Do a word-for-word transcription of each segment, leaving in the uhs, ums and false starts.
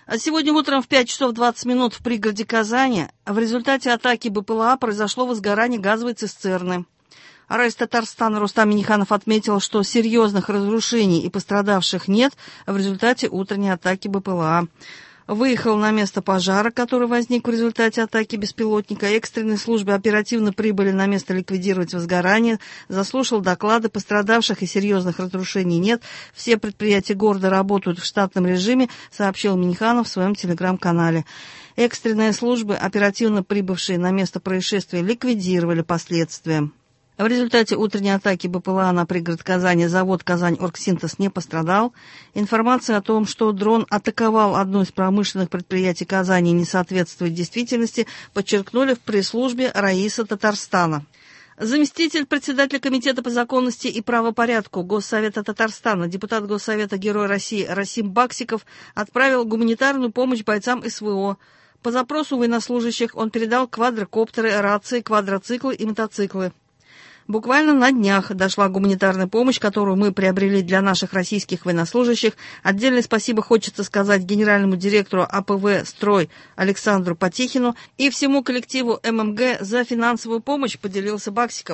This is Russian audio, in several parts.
А сегодня утром в пять часов двадцать минут в пригороде Казани в результате атаки БПЛА произошло возгорание газовой цистерны. Райс Татарстана Рустам Минниханов отметил, что серьезных разрушений и пострадавших нет в результате утренней атаки БПЛА. Выехал на место пожара, который возник в результате атаки беспилотника. Экстренные службы оперативно прибыли на место ликвидировать возгорание. Заслушал доклады, пострадавших и серьезных разрушений нет. Все предприятия города работают в штатном режиме, сообщил Минниханов в своем телеграм-канале. Экстренные службы, оперативно прибывшие на место происшествия, ликвидировали последствия. В результате утренней атаки БПЛА на пригород Казани завод «Казань-Оргсинтез» не пострадал. Информация о том, что дрон атаковал одно из промышленных предприятий Казани, не соответствует действительности, подчеркнули в пресс-службе Раиса Татарстана. Заместитель председателя Комитета по законности и правопорядку Госсовета Татарстана, депутат Госсовета Герой России Расим Баксиков отправил гуманитарную помощь бойцам СВО. По запросу военнослужащих он передал квадрокоптеры, рации, квадроциклы и мотоциклы. Буквально на днях дошла гуманитарная помощь, которую мы приобрели для наших российских военнослужащих. Отдельное спасибо хочется сказать генеральному директору АПВ «Строй» Александру Потехину и всему коллективу ММГ за финансовую помощь, поделился Баксиков.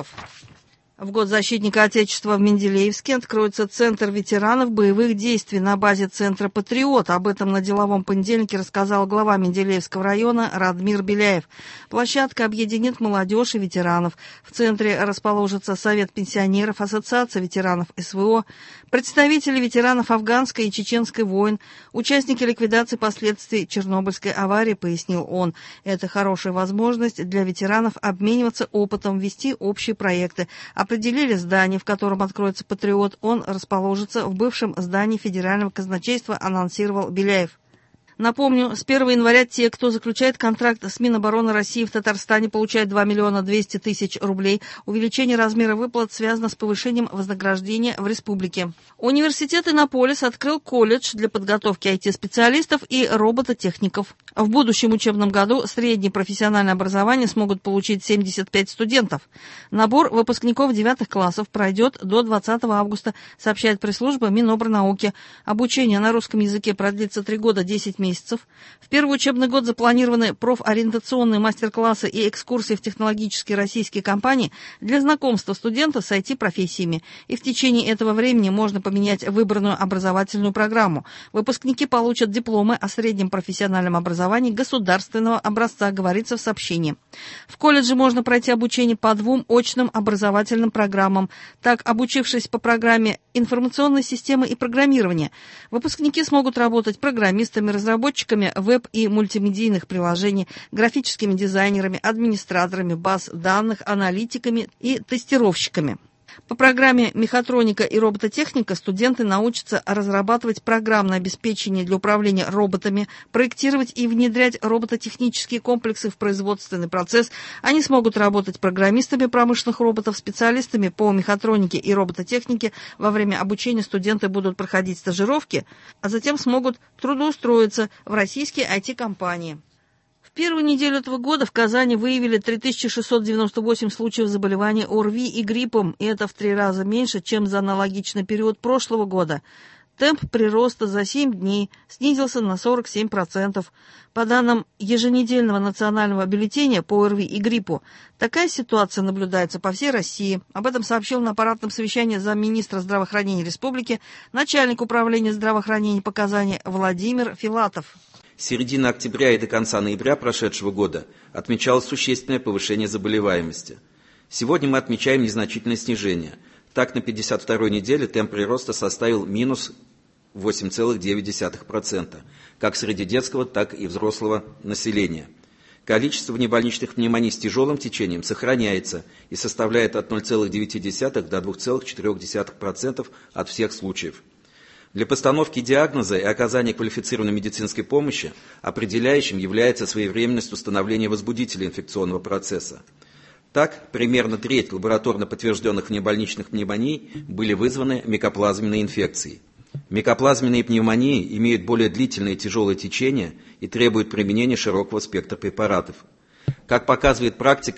В год защитника Отечества в Менделеевске откроется Центр ветеранов боевых действий на базе Центра «Патриот». Об этом на деловом понедельнике рассказал глава Менделеевского района Радмир Беляев. Площадка объединит молодежь и ветеранов. В центре расположится Совет пенсионеров, Ассоциация ветеранов СВО, представители ветеранов афганской и чеченской войн, участники ликвидации последствий Чернобыльской аварии, пояснил он. Это хорошая возможность для ветеранов обмениваться опытом, вести общие проекты. Определили здание, в котором откроется «Патриот». Он расположится в бывшем здании Федерального казначейства, анонсировал Беляев. Напомню, с первого января те, кто заключает контракт с Минобороны России в Татарстане, получают два миллиона двести тысяч рублей. Увеличение размера выплат связано с повышением вознаграждения в республике. Университет Иннополис открыл колледж для подготовки ай ти-специалистов и робототехников. В будущем учебном году среднее профессиональное образование смогут получить семьдесят пять студентов. Набор выпускников девятых классов пройдет до двадцатого августа, сообщает пресс-служба Минобрнауки. Обучение на русском языке продлится три года десять месяцев. месяцев. В первый учебный год запланированы профориентационные мастер-классы и экскурсии в технологические российские компании для знакомства студентов с ай ти-профессиями. И в течение этого времени можно поменять выбранную образовательную программу. Выпускники получат дипломы о среднем профессиональном образовании государственного образца, говорится в сообщении. В колледже можно пройти обучение по двум очным образовательным программам. Так, обучившись по программе информационной системы и программирования, выпускники смогут работать программистами, разработчиками, разработчиками веб- и мультимедийных приложений, графическими дизайнерами, администраторами баз данных, аналитиками и тестировщиками. По программе «Мехатроника и робототехника» студенты научатся разрабатывать программное обеспечение для управления роботами, проектировать и внедрять робототехнические комплексы в производственный процесс. Они смогут работать программистами промышленных роботов, специалистами по мехатронике и робототехнике. Во время обучения студенты будут проходить стажировки, а затем смогут трудоустроиться в российские ай ти-компании. В первую неделю этого года в Казани выявили три тысячи шестьсот девяносто восемь случаев заболевания ОРВИ и гриппом, и это в три раза меньше, чем за аналогичный период прошлого года. Темп прироста за семь дней снизился на сорок семь процентов. По данным еженедельного национального бюллетеня по ОРВИ и гриппу, такая ситуация наблюдается по всей России. Об этом сообщил на аппаратном совещании замминистра здравоохранения республики начальник управления здравоохранения по Казани Владимир Филатов. С середины октября и до конца ноября прошедшего года отмечалось существенное повышение заболеваемости. Сегодня мы отмечаем незначительное снижение. Так, на пятьдесят второй неделе темп прироста составил минус восемь целых девять десятых процента, как среди детского, так и взрослого населения. Количество внебольничных пневмоний с тяжелым течением сохраняется и составляет от ноль целых девять десятых до два целых четыре десятых процента от всех случаев. Для постановки диагноза и оказания квалифицированной медицинской помощи определяющим является своевременность установления возбудителя инфекционного процесса. Так, примерно треть лабораторно подтвержденных внебольничных пневмоний были вызваны микоплазменной инфекцией. Микоплазменные пневмонии имеют более длительное и тяжелое течение и требуют применения широкого спектра препаратов. Как показывает практика,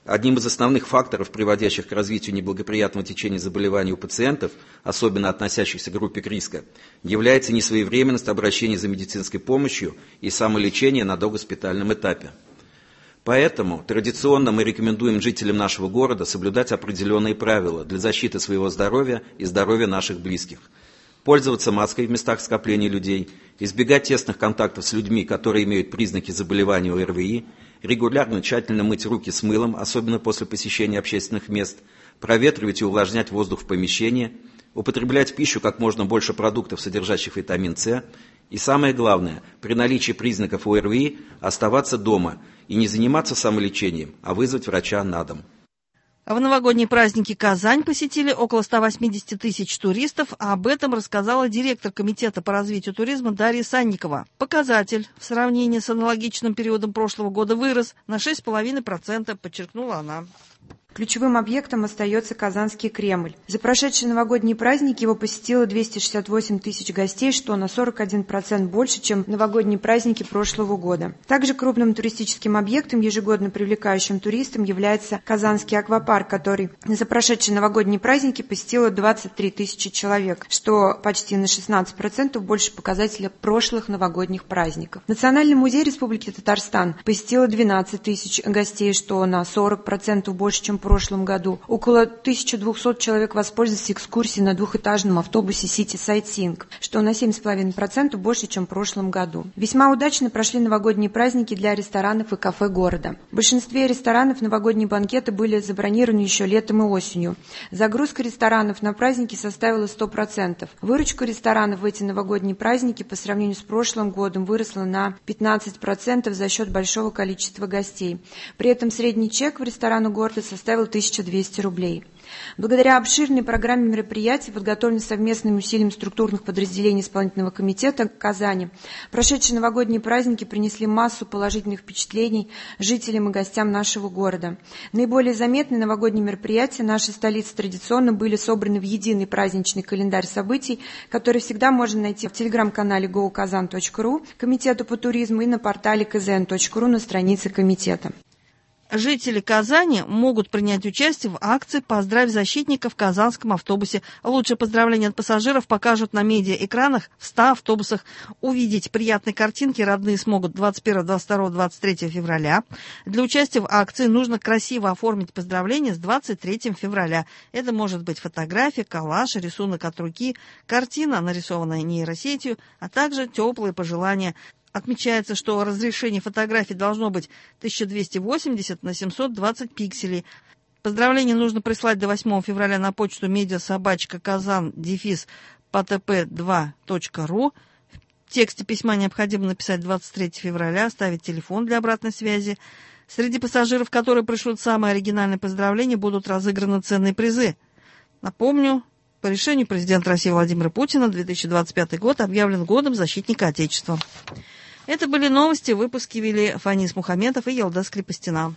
Одним из основных факторов, приводящих к развитию неблагоприятного течения заболеваний у пациентов, особенно относящихся к группе риска, является несвоевременность обращения за медицинской помощью и самолечения на догоспитальном этапе. Поэтому традиционно мы рекомендуем жителям нашего города соблюдать определенные правила для защиты своего здоровья и здоровья наших близких. Пользоваться маской в местах скопления людей, избегать тесных контактов с людьми, которые имеют признаки заболевания о эр вэ и, регулярно тщательно мыть руки с мылом, особенно после посещения общественных мест, проветривать и увлажнять воздух в помещении, употреблять в пищу как можно больше продуктов, содержащих витамин С, и самое главное, при наличии признаков о эр вэ и оставаться дома и не заниматься самолечением, а вызвать врача на дом. В новогодние праздники Казань посетили около ста восьмидесяти тысяч туристов, а об этом рассказала директор Комитета по развитию туризма Дарья Санникова. Показатель в сравнении с аналогичным периодом прошлого года вырос на шесть целых пять десятых процента, подчеркнула она. Ключевым объектом остается Казанский Кремль. За прошедшие новогодние праздники его посетило двести шестьдесят восемь тысяч гостей, что на сорок один процент больше, чем новогодние праздники прошлого года. Также крупным туристическим объектом, ежегодно привлекающим туристам, является Казанский аквапарк, который за прошедшие новогодние праздники посетило двадцать три тысячи человек, что почти на шестнадцать процентов больше показателя прошлых новогодних праздников. Национальный музей Республики Татарстан посетило двенадцать тысяч гостей, что на сорок процентов больше, чем в прошлом году. Около тысячи двухсот человек воспользовались экскурсией на двухэтажном автобусе City Sightseeing, что на семь целых пять десятых процента больше, чем в прошлом году. Весьма удачно прошли новогодние праздники для ресторанов и кафе города. В большинстве ресторанов новогодние банкеты были забронированы еще летом и осенью. Загрузка ресторанов на праздники составила сто процентов. Выручка ресторанов в эти новогодние праздники по сравнению с прошлым годом выросла на пятнадцать процентов за счет большого количества гостей. При этом средний чек в ресторанах города составил тысяча двести рублей. Благодаря обширной программе мероприятий, подготовленной совместным усилием структурных подразделений исполнительного комитета Казани, прошедшие новогодние праздники принесли массу положительных впечатлений жителям и гостям нашего города. Наиболее заметные новогодние мероприятия нашей столицы традиционно были собраны в единый праздничный календарь событий, который всегда можно найти в телеграм-канале гоу казан точка ру Комитета по туризму и на портале ка зэ эн точка ру на странице комитета. Жители Казани могут принять участие в акции «Поздравь защитника» в казанском автобусе. Лучшие поздравления от пассажиров покажут на медиаэкранах в ста автобусах. Увидеть приятные картинки родные смогут двадцать первого, двадцать второго, двадцать третьего февраля. Для участия в акции нужно красиво оформить поздравление с двадцать третьего февраля. Это может быть фотография, коллаж, рисунок от руки, картина, нарисованная нейросетью, а также теплые пожелания. Отмечается, что разрешение фотографий должно быть тысяча двести восемьдесят на семьсот двадцать пикселей. Поздравления нужно прислать до восьмого февраля на почту медиасобачка казан дефис птп два точка ру. В тексте письма необходимо написать двадцать третьего февраля, оставить телефон для обратной связи. Среди пассажиров, которые пришлют самые оригинальные поздравления, будут разыграны ценные призы. Напомню, по решению президента России Владимира Путина две тысячи двадцать пятый год объявлен годом защитника Отечества. Это были новости. Выпуски вели Фанис Мухаметов и Елдас Крепостина.